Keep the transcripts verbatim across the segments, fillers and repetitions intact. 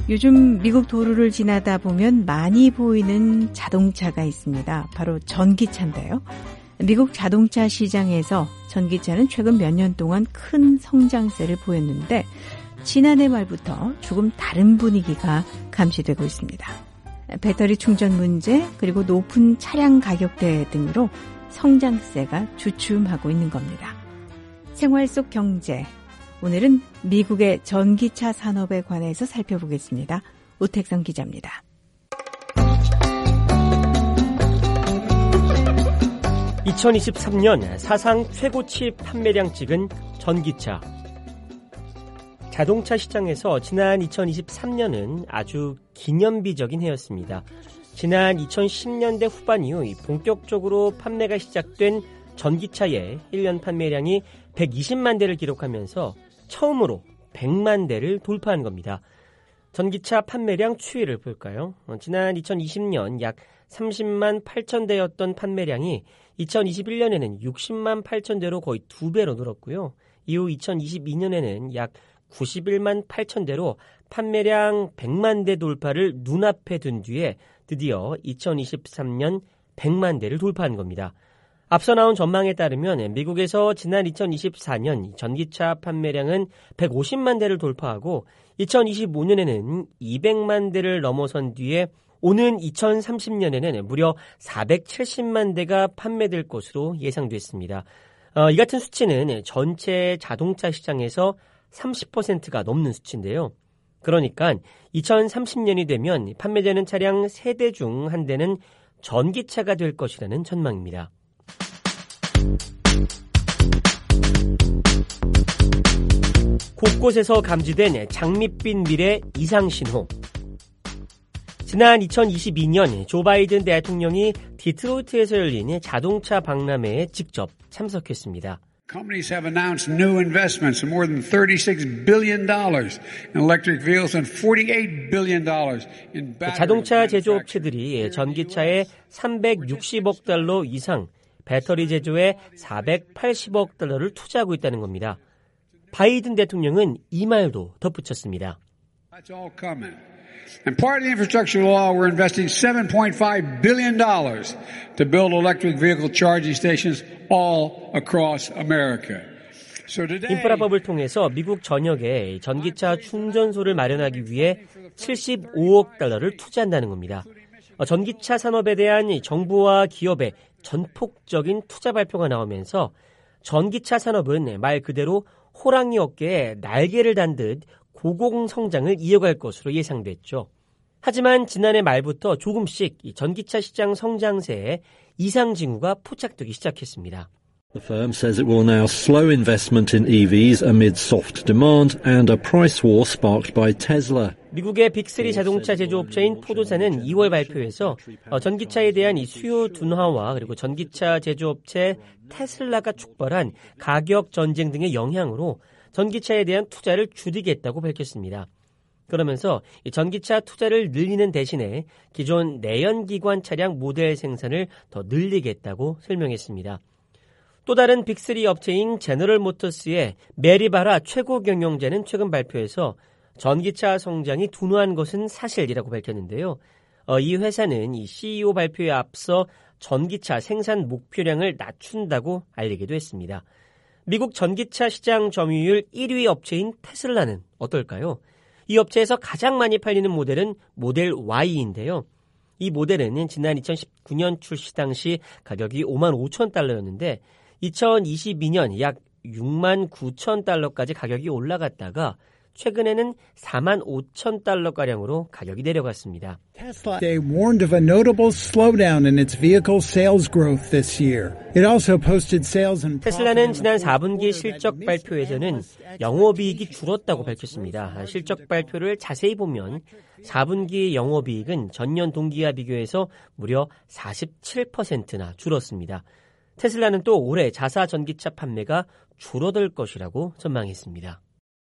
요즘 미국 도로를 지나다 보면 많이 보이는 자동차가 있습니다. 바로 전기차인데요. 미국 자동차 시장에서 전기차는 최근 몇 년 동안 큰 성장세를 보였는데 지난해 말부터 조금 다른 분위기가 감지되고 있습니다. 배터리 충전 문제 그리고 높은 차량 가격대 등으로 성장세가 주춤하고 있는 겁니다. 생활 속 경제, 오늘은 미국의 전기차 산업에 관해서 살펴보겠습니다. 오택성 기자입니다. 이천이십삼 년 사상 최고치 판매량 찍은 전기차. 자동차 시장에서 지난 이천이십삼 년은 아주 기념비적인 해였습니다. 지난 이천십 년대 후반 이후 본격적으로 판매가 시작된 전기차의 일 년 판매량이 백이십만 대를 기록하면서 처음으로 백만 대를 돌파한 겁니다. 전기차 판매량 추이를 볼까요? 지난 이천이십 년 약 삼십만 팔천 대였던 판매량이 이천이십일 년에는 육십만 팔천 대로 거의 두 배로 늘었고요. 이후 이천이십이 년에는 약 구십일만 팔천 대로 판매량 백만 대 돌파를 눈앞에 둔 뒤에 드디어 이천이십삼 년 백만 대를 돌파한 겁니다. 앞서 나온 전망에 따르면 미국에서 지난 이천이십사 년 전기차 판매량은 백오십만 대를 돌파하고 이천이십오 년에는 이백만 대를 넘어선 뒤에 오는 이천삼십 년에는 무려 사백칠십만 대가 판매될 것으로 예상됐습니다. 어, 이 같은 수치는 전체 자동차 시장에서 삼십 퍼센트가 넘는 수치인데요. 그러니까 이천삼십 년이 되면 판매되는 차량 세 대 중 한 대는 전기차가 될 것이라는 전망입니다. 곳곳에서 감지된 장밋빛 미래 이상신호. 지난 이천이십이 년 조 바이든 대통령이 디트로이트에서 열린 자동차 박람회에 직접 참석했습니다. Companies have announced new investments of more than thirty-six billion dollars in electric vehicles and forty-eight billion dollars in battery. 자동차 제조업체들이 전기차에 삼백육십억 달러 이상, 배터리 제조에 사백팔십억 달러를 투자하고 있다는 겁니다. 바이든 대통령은 이 말도 덧붙였습니다. That's all coming. And part of the infrastructure law, we're investing seven point five billion dollars to build electric vehicle charging stations all across America. So today, 인프라법을 통해서 미국 전역에 전기차 충전소를 마련하기 위해 칠십오억 달러를 투자한다는 겁니다. 전기차 산업에 대한 정부와 기업의 전폭적인 투자 발표가 나오면서 전기차 산업은 말 그대로 호랑이 어깨에 날개를 단 듯 고공성장을 이어갈 것으로 예상됐죠. 하지만 지난해 말부터 조금씩 이 전기차 시장 성장세에 이상 징후가 포착되기 시작했습니다. The firm says it will now slow investment in E Vs amid soft demand and a price war sparked by Tesla. 미국의 빅쓰리 자동차 제조업체인 포도사는 이월 발표에서 전기차에 대한 이 수요 둔화와 그리고 전기차 제조업체 테슬라가 촉발한 가격 전쟁 등의 영향으로 전기차에 대한 투자를 줄이겠다고 밝혔습니다. 그러면서 전기차 투자를 늘리는 대신에 기존 내연기관 차량 모델 생산을 더 늘리겠다고 설명했습니다. 또 다른 빅쓰리 업체인 제너럴 모터스의 메리 바라 최고 경영자는 최근 발표에서 전기차 성장이 둔화한 것은 사실이라고 밝혔는데요. 어, 이 회사는 이 씨이오 발표에 앞서 전기차 생산 목표량을 낮춘다고 알리기도 했습니다. 미국 전기차 시장 점유율 일 위 업체인 테슬라는 어떨까요? 이 업체에서 가장 많이 팔리는 모델은 모델 Y인데요. 이 모델은 지난 이천십구 년 출시 당시 가격이 오만 오천 달러였는데 이천이십이 년 약 육만 구천 달러까지 가격이 올라갔다가 최근에는 사만 오천 달러가량으로 가격이 내려갔습니다. Tesla they warned of a notable slowdown in its vehicle sales growth this year. It also posted sales and 테슬라는 지난 사 분기 실적 발표에서는 영업이익이 줄었다고 밝혔습니다. 실적 발표를 자세히 보면 사 분기 영업이익은 전년 동기와 비교해서 무려 사십칠 퍼센트나 줄었습니다. 테슬라는 또 올해 자사 전기차 판매가 줄어들 것이라고 전망했습니다.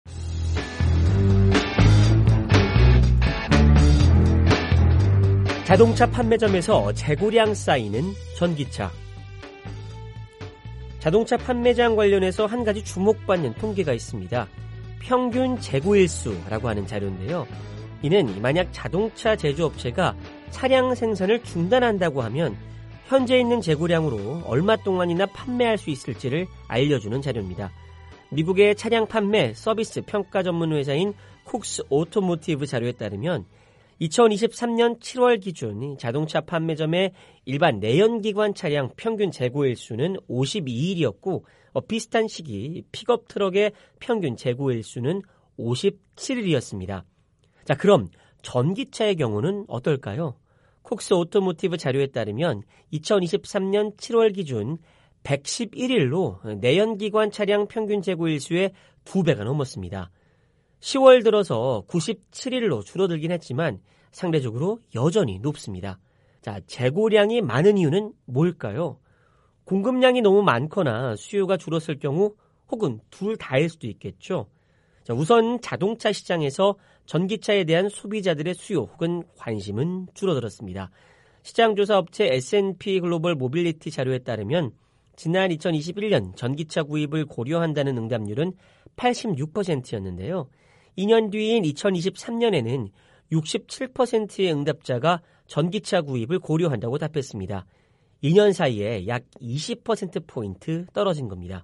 자동차 판매점에서 재고량 쌓이는 전기차. 자동차 판매장 관련해서 한 가지 주목받는 통계가 있습니다. 평균 재고일수라고 하는 자료인데요. 이는 만약 자동차 제조업체가 차량 생산을 중단한다고 하면 현재 있는 재고량으로 얼마 동안이나 판매할 수 있을지를 알려주는 자료입니다. 미국의 차량 판매 서비스 평가 전문 회사인 쿡스 오토모티브 자료에 따르면 이천이십삼 년 칠월 기준 자동차 판매점의 일반 내연기관 차량 평균 재고일수는 오십이 일이었고 어, 비슷한 시기 픽업 트럭의 평균 재고일수는 오십칠 일이었습니다. 자, 그럼 전기차의 경우는 어떨까요? 쿡스 오토모티브 자료에 따르면 이천이십삼 년 칠월 기준 백십일 일로 내연기관 차량 평균 재고일수의 두 배가 넘었습니다. 시월 들어서 구십칠 일로 줄어들긴 했지만 상대적으로 여전히 높습니다. 자, 재고량이 많은 이유는 뭘까요? 공급량이 너무 많거나 수요가 줄었을 경우 혹은 둘 다일 수도 있겠죠. 자, 우선 자동차 시장에서 전기차에 대한 소비자들의 수요 혹은 관심은 줄어들었습니다. 시장조사 업체 에스 앤 피 글로벌 모빌리티 자료에 따르면 지난 이천이십일 년 전기차 구입을 고려한다는 응답률은 팔십육 퍼센트였는데요. 이 년 뒤인 이천이십삼 년에는 육십칠 퍼센트의 응답자가 전기차 구입을 고려한다고 답했습니다. 이 년 사이에 약 이십 퍼센트포인트 떨어진 겁니다.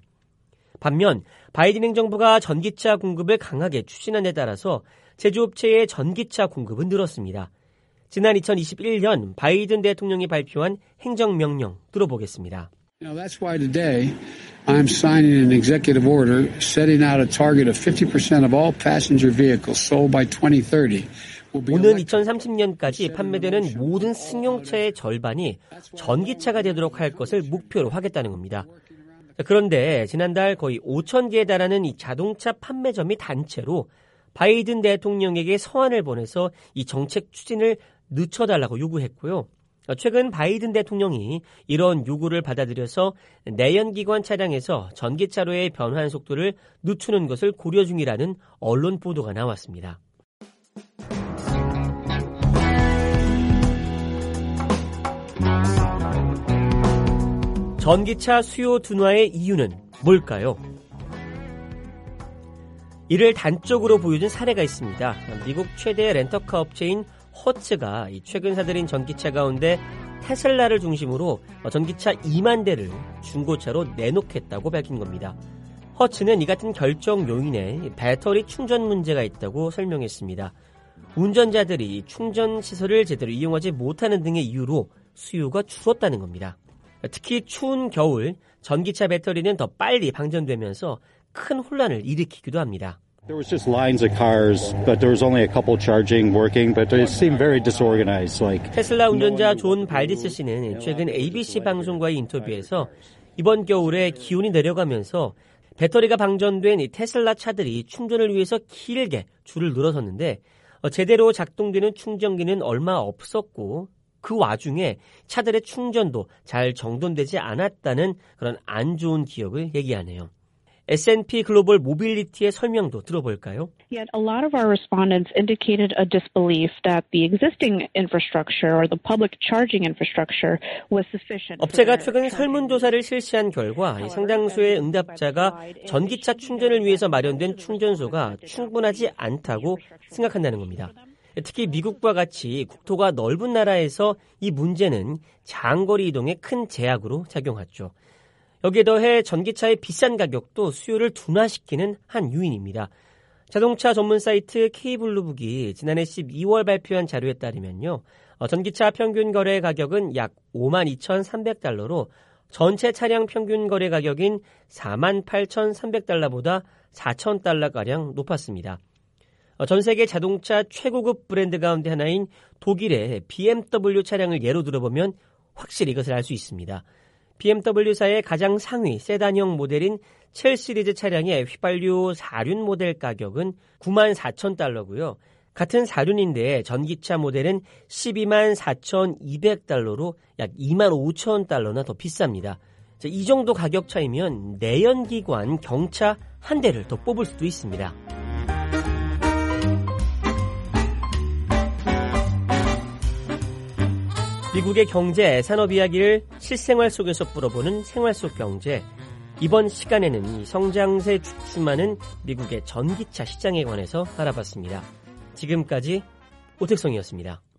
반면 바이든 행정부가 전기차 공급을 강하게 추진한 데 따라서 제조업체의 전기차 공급은 늘었습니다. 지난 이천이십일 년 바이든 대통령이 발표한 행정명령 들어보겠습니다. You know, that's why today I'm signing an executive order setting out a target of fifty percent of all passenger vehicles sold by twenty thirty. 오는 이천삼십 년까지 판매되는 모든 승용차의 절반이 전기차가 되도록 할 것을 목표로 하겠다는 겁니다. 그런데 지난달 거의 오천 개에 달하는 이 자동차 판매점이 단체로 바이든 대통령에게 서한을 보내서 이 정책 추진을 늦춰달라고 요구했고요. 최근 바이든 대통령이 이런 요구를 받아들여서 내연기관 차량에서 전기차로의 변환 속도를 늦추는 것을 고려 중이라는 언론 보도가 나왔습니다. 전기차 수요 둔화의 이유는 뭘까요? 이를 단적으로 보여준 사례가 있습니다. 미국 최대 렌터카 업체인 허츠가 최근 사들인 전기차 가운데 테슬라를 중심으로 전기차 이만 대를 중고차로 내놓겠다고 밝힌 겁니다. 허츠는 이 같은 결정 요인에 배터리 충전 문제가 있다고 설명했습니다. 운전자들이 충전 시설을 제대로 이용하지 못하는 등의 이유로 수요가 줄었다는 겁니다. 특히 추운 겨울 전기차 배터리는 더 빨리 방전되면서 큰 혼란을 일으키기도 합니다. There was just lines of cars, but there was only a couple charging, working, but it seemed very disorganized. Like 테슬라 운전자 존 발디스 씨는 최근 에이비씨 방송과의 인터뷰에서 이번 겨울에 기온이 내려가면서 배터리가 방전된 이 테슬라 차들이 충전을 위해서 길게 줄을 늘어섰는데 제대로 작동되는 충전기는 얼마 없었고 그 와중에 차들의 충전도 잘 정돈되지 않았다는 그런 안 좋은 기억을 얘기하네요. 에스 앤 피 글로벌 모빌리티의 설명도 들어볼까요? Yet a lot of our respondents indicated a disbelief that the existing infrastructure or the public charging infrastructure was sufficient. 업체가 최근 설문조사를 실시한 결과 상당수의 응답자가 전기차 충전을 위해서 마련된 충전소가 충분하지 않다고 생각한다는 겁니다. 특히 미국과 같이 국토가 넓은 나라에서 이 문제는 장거리 이동에 큰 제약으로 작용하죠. 여기에 더해 전기차의 비싼 가격도 수요를 둔화시키는 한 요인입니다. 자동차 전문 사이트 K블루북이 지난해 십이월 발표한 자료에 따르면요. 전기차 평균 거래 가격은 약 오만 이천삼백 달러로 전체 차량 평균 거래 가격인 사만 팔천삼백 달러보다 사천 달러가량 높았습니다. 전 세계 자동차 최고급 브랜드 가운데 하나인 독일의 비엠더블유 차량을 예로 들어보면 확실히 이것을 알 수 있습니다. 비엠더블유사의 가장 상위 세단형 모델인 칠 시리즈 차량의 휘발유 사륜 모델 가격은 구만 사천 달러고요. 같은 사륜인데 전기차 모델은 십이만 사천이백 달러로 약 이만 오천 달러나 더 비쌉니다. 이 정도 가격 차이면 내연기관 경차 한 대를 더 뽑을 수도 있습니다. 미국의 경제, 산업 이야기를 실생활 속에서 풀어보는 생활 속 경제. 이번 시간에는 성장세 주춤하는 미국의 전기차 시장에 관해서 알아봤습니다. 지금까지 오택성이었습니다.